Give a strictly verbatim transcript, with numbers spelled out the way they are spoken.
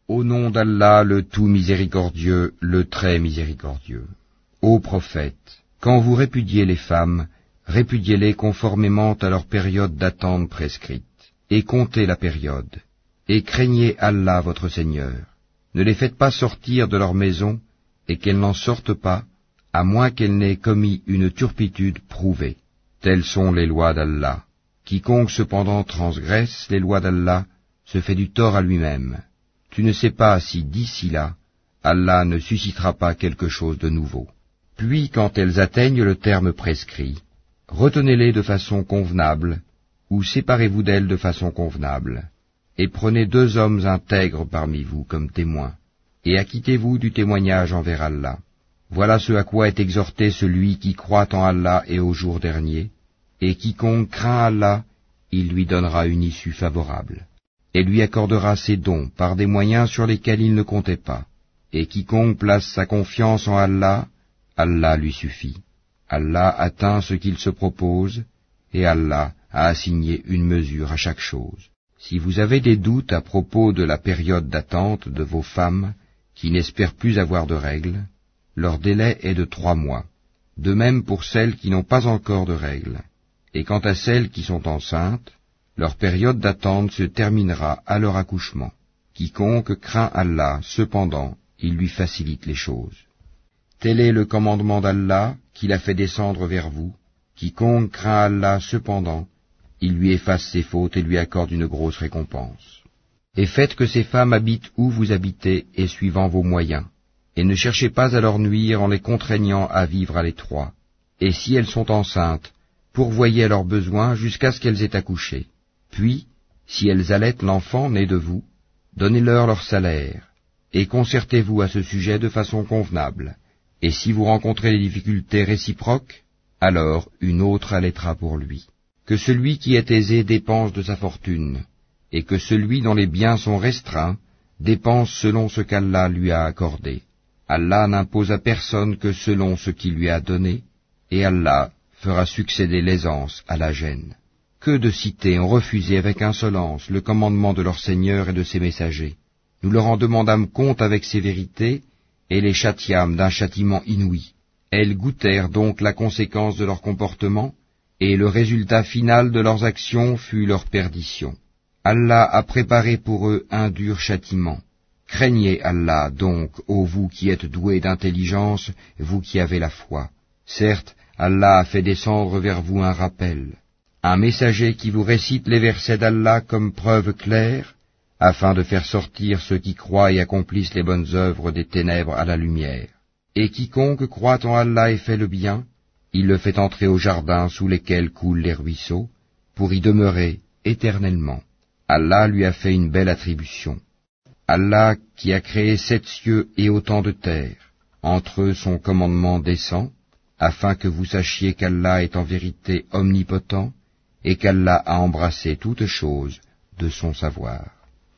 Au nom d'Allah, le tout miséricordieux, le très miséricordieux. Ô prophète, quand vous répudiez les femmes, répudiez-les conformément à leur période d'attente prescrite, et comptez la période, et craignez Allah votre Seigneur. Ne les faites pas sortir de leur maison, et qu'elles n'en sortent pas, à moins qu'elles n'aient commis une turpitude prouvée. Telles sont les lois d'Allah. Quiconque cependant transgresse les lois d'Allah se fait du tort à lui-même. Tu ne sais pas si d'ici là, Allah ne suscitera pas quelque chose de nouveau. Puis, quand elles atteignent le terme prescrit, retenez-les de façon convenable, ou séparez-vous d'elles de façon convenable, et prenez deux hommes intègres parmi vous comme témoins, et acquittez-vous du témoignage envers Allah. Voilà ce à quoi est exhorté celui qui croit en Allah et au jour dernier, et quiconque craint Allah, il lui donnera une issue favorable, et lui accordera ses dons par des moyens sur lesquels il ne comptait pas. Et quiconque place sa confiance en Allah, Allah lui suffit. Allah atteint ce qu'il se propose, et Allah a assigné une mesure à chaque chose. Si vous avez des doutes à propos de la période d'attente de vos femmes, qui n'espèrent plus avoir de règles, leur délai est de trois mois, de même pour celles qui n'ont pas encore de règles. Et quant à celles qui sont enceintes, leur période d'attente se terminera à leur accouchement. Quiconque craint Allah, cependant, il lui facilite les choses. Tel est le commandement d'Allah qu'il a fait descendre vers vous. Quiconque craint Allah, cependant, il lui efface ses fautes et lui accorde une grosse récompense. Et faites que ces femmes habitent où vous habitez et suivant vos moyens, et ne cherchez pas à leur nuire en les contraignant à vivre à l'étroit. Et si elles sont enceintes, pourvoyez à leurs besoins jusqu'à ce qu'elles aient accouché. Puis, si elles allaitent l'enfant né de vous, donnez-leur leur salaire, et concertez-vous à ce sujet de façon convenable. Et si vous rencontrez des difficultés réciproques, alors une autre allaitera pour lui. Que celui qui est aisé dépense de sa fortune, et que celui dont les biens sont restreints dépense selon ce qu'Allah lui a accordé. Allah n'impose à personne que selon ce qu'il lui a donné, et Allah fera succéder l'aisance à la gêne. Que de cités ont refusé avec insolence le commandement de leur Seigneur et de ses messagers. Nous leur en demandâmes compte avec sévérité, et les châtiâmes d'un châtiment inouï. Elles goûtèrent donc la conséquence de leur comportement, et le résultat final de leurs actions fut leur perdition. Allah a préparé pour eux un dur châtiment. Craignez Allah donc, ô vous qui êtes doués d'intelligence, vous qui avez la foi. Certes, Allah a fait descendre vers vous un rappel, un messager qui vous récite les versets d'Allah comme preuve claire, afin de faire sortir ceux qui croient et accomplissent les bonnes œuvres des ténèbres à la lumière. Et quiconque croit en Allah et fait le bien, il le fait entrer au jardin sous lesquels coulent les ruisseaux, pour y demeurer éternellement. Allah lui a fait une belle attribution. Allah qui a créé sept cieux et autant de terres, entre eux son commandement descend, afin que vous sachiez qu'Allah est en vérité omnipotent, et qu'Allah a embrassé toutes choses de son savoir.